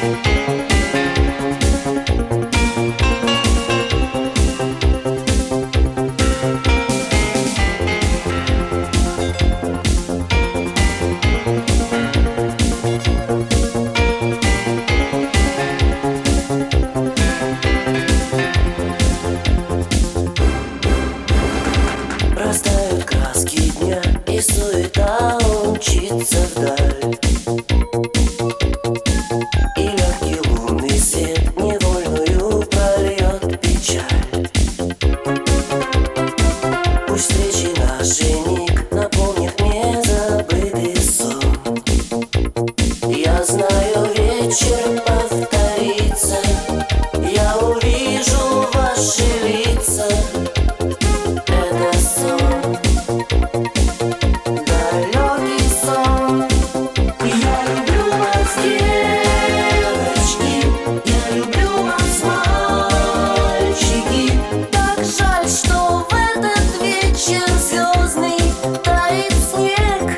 Растают краски дня, и суета умчится вдаль, и легкий лунный свет невольную прольет печаль. Пусть встречи наши миг напомнит мне забытый сон. Я знаю, вечер повторится, я увижу ваши лица. Это сон, далекий сон. Я люблю вас, девочки, я люблю вас, мальчики. Так жаль, что в этот вечер звездный тает снег,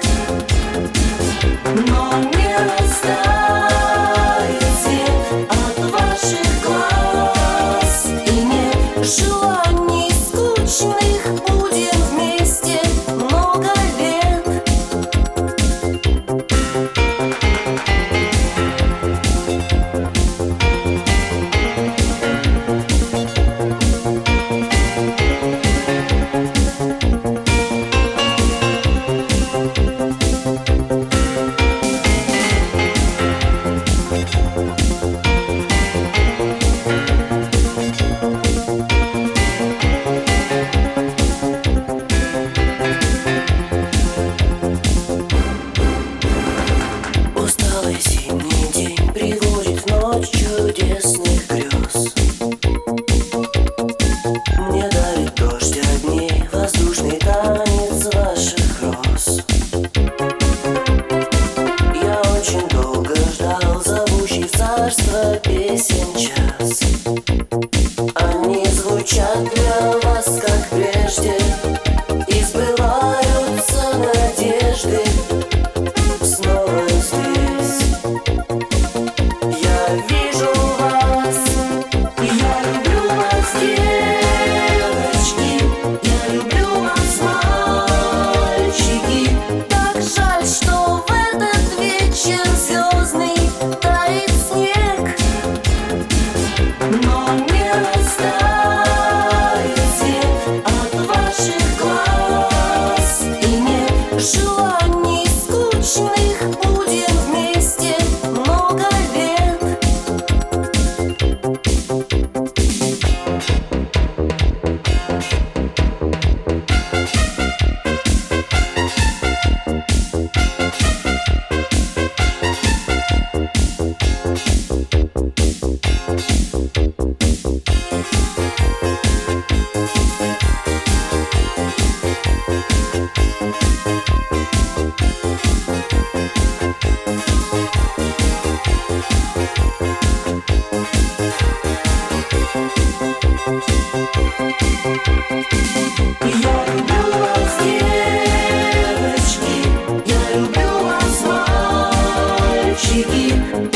но не растает свет от ваших глаз. И нет желаний скучных, будем вместе много лет. Усталый зимний день приводит в ночь чудесных грез. Мне дарит дождь огней воздушный танец ваших роз. Я очень долго ждал зовущий в царство песен час. Они звучат для вас, как прежде, и сбываются надежды. Снова здесь я вижу вас, я люблю вас, девочки, я люблю вас, мальчики. Так жаль, что в этот вечер звездный тает снег, но не растает свет от ваших глаз. И нет желаний скучных, будем вместе много лет. Я люблю вас, девочки, я люблю вас, мальчики.